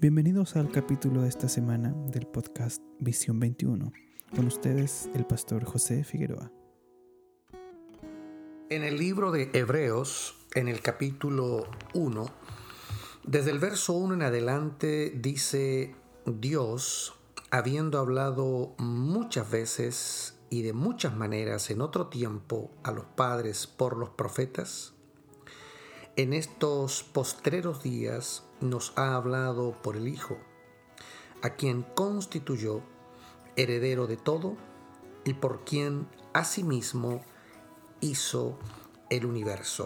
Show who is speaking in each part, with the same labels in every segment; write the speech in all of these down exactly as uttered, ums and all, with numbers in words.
Speaker 1: Bienvenidos al capítulo de esta semana del podcast Visión veintiuno. Con ustedes, el pastor José Figueroa.
Speaker 2: En el libro de Hebreos, en el capítulo uno, desde el verso uno en adelante, dice: Dios, habiendo hablado muchas veces y de muchas maneras en otro tiempo a los padres por los profetas, en estos postreros días nos ha hablado por el Hijo, a quien constituyó heredero de todo y por quien asimismo hizo el universo.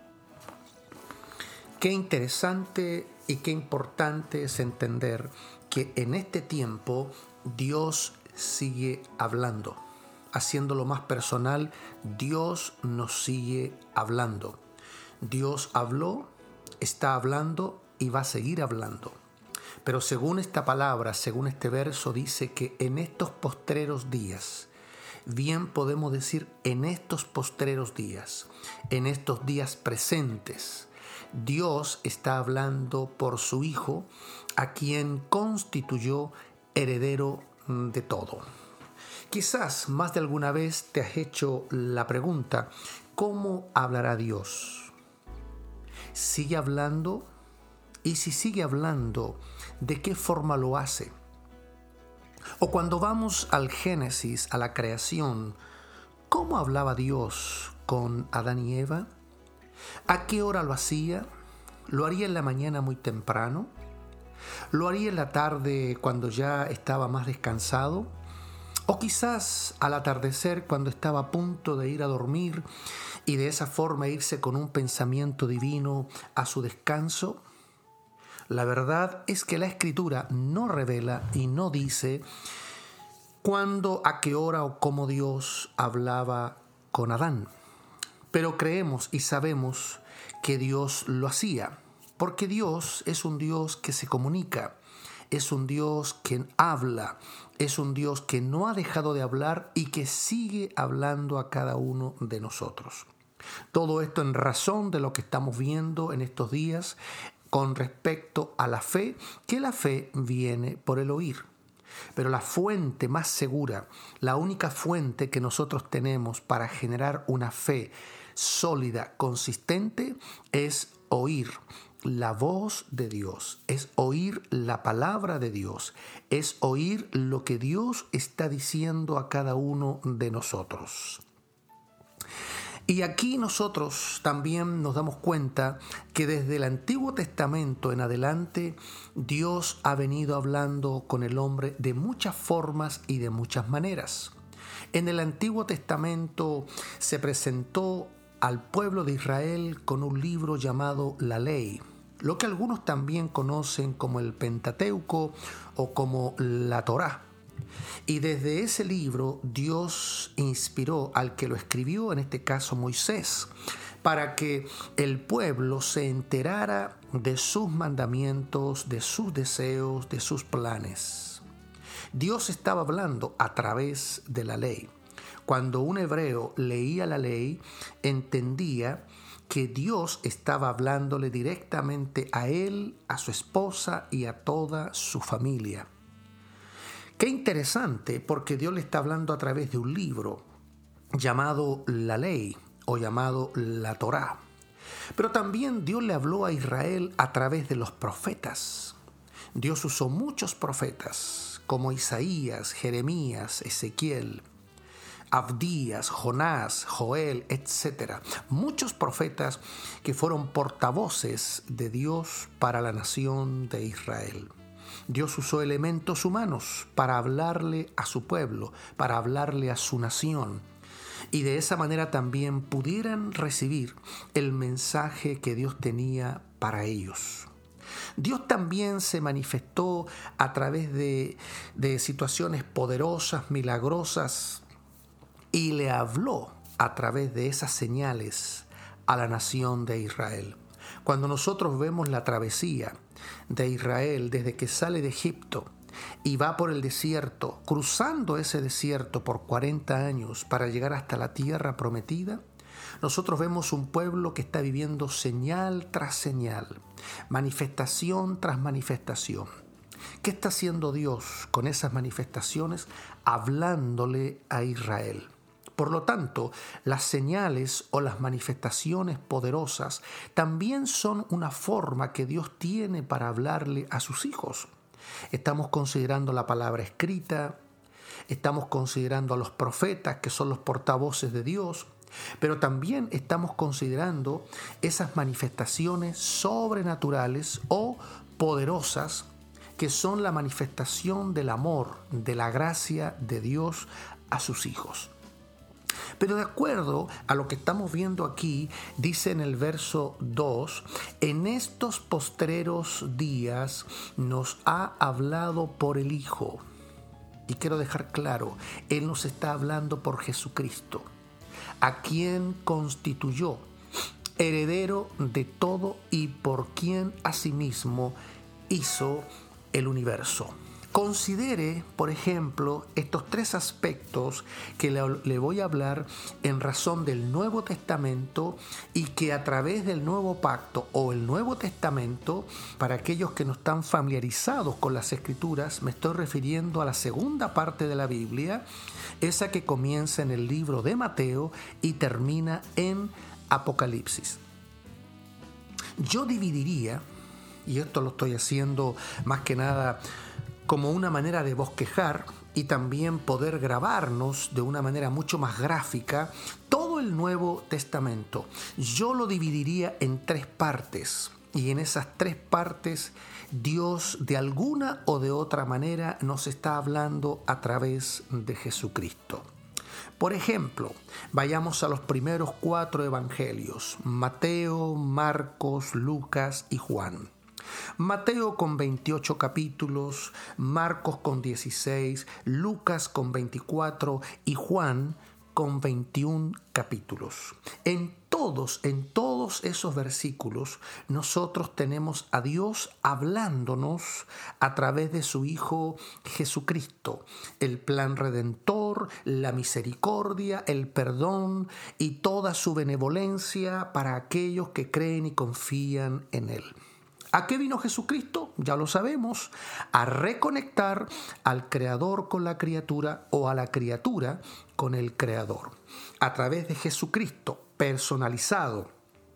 Speaker 2: Qué interesante y qué importante es entender que en este tiempo Dios sigue hablando. Haciéndolo más personal, Dios nos sigue hablando. Dios habló, está hablando y va a seguir hablando. Pero según esta palabra, según este verso, dice que en estos postreros días, bien podemos decir en estos postreros días, en estos días presentes, Dios está hablando por su Hijo, a quien constituyó heredero de todo. Quizás más de alguna vez te has hecho la pregunta: ¿cómo hablará Dios? ¿Sigue hablando? Y si sigue hablando, ¿de qué forma lo hace? O cuando vamos al Génesis, a la creación, ¿cómo hablaba Dios con Adán y Eva? ¿A qué hora lo hacía? ¿Lo haría en la mañana muy temprano? ¿Lo haría en la tarde cuando ya estaba más descansado? ¿O quizás al atardecer cuando estaba a punto de ir a dormir y de esa forma irse con un pensamiento divino a su descanso? La verdad es que la Escritura no revela y no dice cuándo, a qué hora o cómo Dios hablaba con Adán. Pero creemos y sabemos que Dios lo hacía, porque Dios es un Dios que se comunica, es un Dios que habla, es un Dios que no ha dejado de hablar y que sigue hablando a cada uno de nosotros. Todo esto en razón de lo que estamos viendo en estos días con respecto a la fe, que la fe viene por el oír. Pero la fuente más segura, la única fuente que nosotros tenemos para generar una fe sólida, consistente, es oír la voz de Dios, es oír la palabra de Dios, es oír lo que Dios está diciendo a cada uno de nosotros. Y aquí nosotros también nos damos cuenta que desde el Antiguo Testamento en adelante Dios ha venido hablando con el hombre de muchas formas y de muchas maneras. En el Antiguo Testamento se presentó al pueblo de Israel con un libro llamado La Ley, lo que algunos también conocen como el Pentateuco o como la Torá. Y desde ese libro Dios inspiró al que lo escribió, en este caso Moisés, para que el pueblo se enterara de sus mandamientos, de sus deseos, de sus planes. Dios estaba hablando a través de la ley. Cuando un hebreo leía la ley, entendía que Dios estaba hablándole directamente a él, a su esposa y a toda su familia. Qué interesante, porque Dios le está hablando a través de un libro llamado la Ley o llamado la Torá. Pero también Dios le habló a Israel a través de los profetas. Dios usó muchos profetas como Isaías, Jeremías, Ezequiel, Abdías, Jonás, Joel, etcétera. Muchos profetas que fueron portavoces de Dios para la nación de Israel. Dios usó elementos humanos para hablarle a su pueblo, para hablarle a su nación, y de esa manera también pudieran recibir el mensaje que Dios tenía para ellos. Dios también se manifestó a través de, de situaciones poderosas, milagrosas, y le habló a través de esas señales a la nación de Israel. Cuando nosotros vemos la travesía de Israel desde que sale de Egipto y va por el desierto, cruzando ese desierto por cuarenta años para llegar hasta la tierra prometida, nosotros vemos un pueblo que está viviendo señal tras señal, manifestación tras manifestación. ¿Qué está haciendo Dios con esas manifestaciones? Hablándole a Israel. Por lo tanto, las señales o las manifestaciones poderosas también son una forma que Dios tiene para hablarle a sus hijos. Estamos considerando la palabra escrita, estamos considerando a los profetas, que son los portavoces de Dios, pero también estamos considerando esas manifestaciones sobrenaturales o poderosas que son la manifestación del amor, de la gracia de Dios a sus hijos. Pero de acuerdo a lo que estamos viendo aquí, dice en el verso dos, en estos postreros días nos ha hablado por el Hijo. Y quiero dejar claro, Él nos está hablando por Jesucristo, a quien constituyó heredero de todo y por quien asimismo hizo el universo. Considere, por ejemplo, estos tres aspectos que le, le voy a hablar en razón del Nuevo Testamento y que a través del Nuevo Pacto o el Nuevo Testamento, para aquellos que no están familiarizados con las Escrituras, me estoy refiriendo a la segunda parte de la Biblia, esa que comienza en el libro de Mateo y termina en Apocalipsis. Yo dividiría, y esto lo estoy haciendo más que nada como una manera de bosquejar y también poder grabarnos de una manera mucho más gráfica todo el Nuevo Testamento. Yo lo dividiría en tres partes y en esas tres partes Dios de alguna o de otra manera nos está hablando a través de Jesucristo. Por ejemplo, vayamos a los primeros cuatro evangelios: Mateo, Marcos, Lucas y Juan. Mateo con veintiocho capítulos, Marcos con dieciséis, Lucas con veinticuatro y Juan con veintiún capítulos. En todos, en todos esos versículos, nosotros tenemos a Dios hablándonos a través de su Hijo Jesucristo, el plan redentor, la misericordia, el perdón y toda su benevolencia para aquellos que creen y confían en Él. ¿A qué vino Jesucristo? Ya lo sabemos, a reconectar al Creador con la criatura o a la criatura con el Creador. A través de Jesucristo personalizado,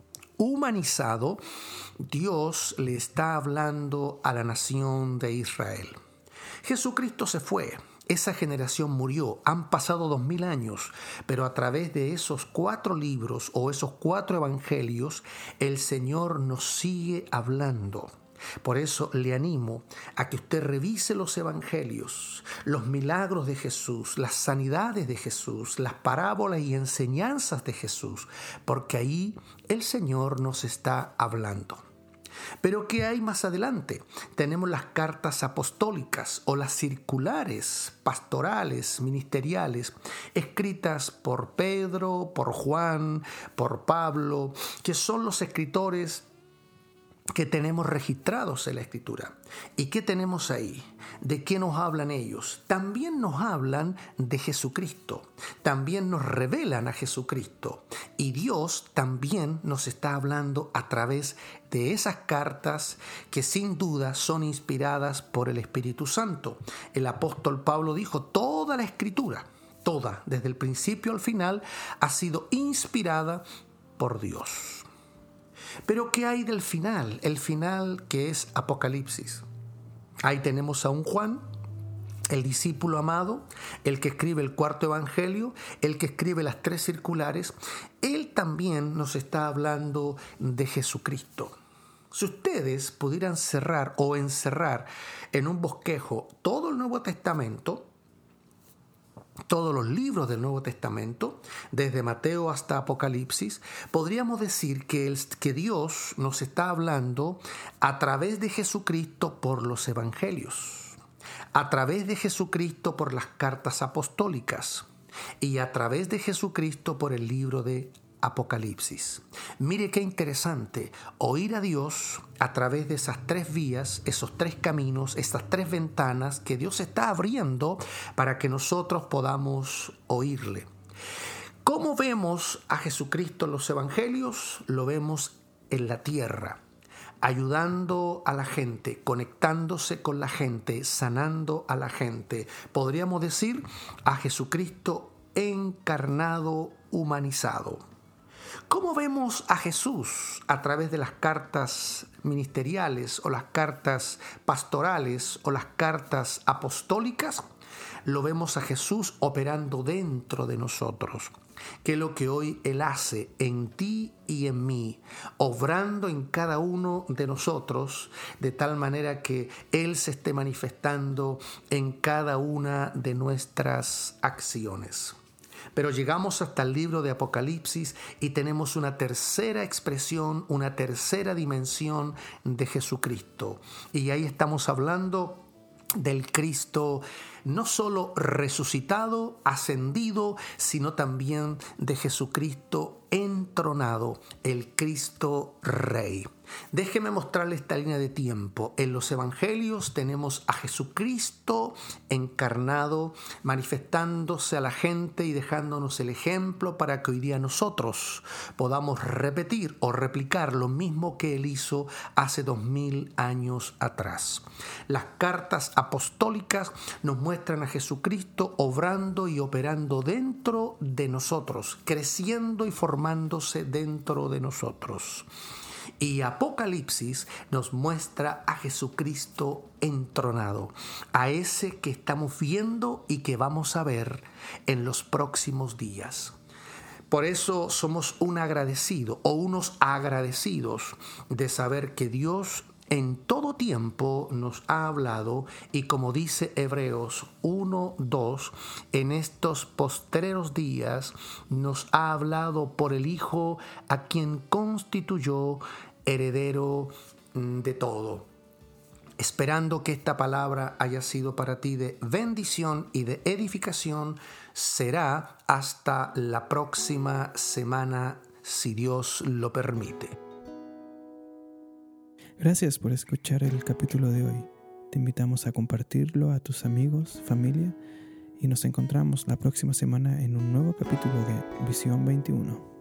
Speaker 2: humanizado, Dios le está hablando a la nación de Israel. Jesucristo se fue. Esa generación murió, han pasado dos mil años, pero a través de esos cuatro libros o esos cuatro evangelios, el Señor nos sigue hablando. Por eso le animo a que usted revise los evangelios, los milagros de Jesús, las sanidades de Jesús, las parábolas y enseñanzas de Jesús, porque ahí el Señor nos está hablando. Pero ¿qué hay más adelante? Tenemos las cartas apostólicas o las circulares pastorales, ministeriales, escritas por Pedro, por Juan, por Pablo, que son los escritores que tenemos registrados en la Escritura. ¿Y qué tenemos ahí? ¿De qué nos hablan ellos? También nos hablan de Jesucristo, también nos revelan a Jesucristo, y Dios también nos está hablando a través de esas cartas que sin duda son inspiradas por el Espíritu Santo. El apóstol Pablo dijo: toda la Escritura, toda, desde el principio al final, ha sido inspirada por Dios. Pero ¿qué hay del final? El final que es Apocalipsis. Ahí tenemos a un Juan, el discípulo amado, el que escribe el cuarto evangelio, el que escribe las tres circulares. Él también nos está hablando de Jesucristo. Si ustedes pudieran cerrar o encerrar en un bosquejo todo el Nuevo Testamento, todos los libros del Nuevo Testamento, desde Mateo hasta Apocalipsis, podríamos decir que, el, que Dios nos está hablando a través de Jesucristo por los evangelios, a través de Jesucristo por las cartas apostólicas y a través de Jesucristo por el libro de Apocalipsis. Mire qué interesante, oír a Dios a través de esas tres vías, esos tres caminos, esas tres ventanas que Dios está abriendo para que nosotros podamos oírle. ¿Cómo vemos a Jesucristo en los evangelios? Lo vemos en la tierra, ayudando a la gente, conectándose con la gente, sanando a la gente. Podríamos decir a Jesucristo encarnado, humanizado. ¿Cómo vemos a Jesús a través de las cartas ministeriales o las cartas pastorales o las cartas apostólicas? Lo vemos a Jesús operando dentro de nosotros, que es lo que hoy Él hace en ti y en mí, obrando en cada uno de nosotros, de tal manera que Él se esté manifestando en cada una de nuestras acciones. Pero llegamos hasta el libro de Apocalipsis y tenemos una tercera expresión, una tercera dimensión de Jesucristo. Y ahí estamos hablando del Cristo no solo resucitado, ascendido, sino también de Jesucristo entronado, el Cristo Rey. Déjeme mostrarle esta línea de tiempo. En los evangelios tenemos a Jesucristo encarnado, manifestándose a la gente y dejándonos el ejemplo para que hoy día nosotros podamos repetir o replicar lo mismo que Él hizo hace dos mil años atrás. Las cartas apostólicas nos muestran a Jesucristo obrando y operando dentro de nosotros, creciendo y formándose dentro de nosotros. Y Apocalipsis nos muestra a Jesucristo entronado, a ese que estamos viendo y que vamos a ver en los próximos días. Por eso somos un agradecido o unos agradecidos de saber que Dios en todo tiempo nos ha hablado y, como dice Hebreos uno dos, en estos postreros días nos ha hablado por el Hijo a quien constituyó heredero de todo. Esperando que esta palabra haya sido para ti de bendición y de edificación, será hasta la próxima semana, si Dios lo permite.
Speaker 1: Gracias por escuchar el capítulo de hoy. Te invitamos a compartirlo a tus amigos, familia, y nos encontramos la próxima semana en un nuevo capítulo de Visión veintiuno.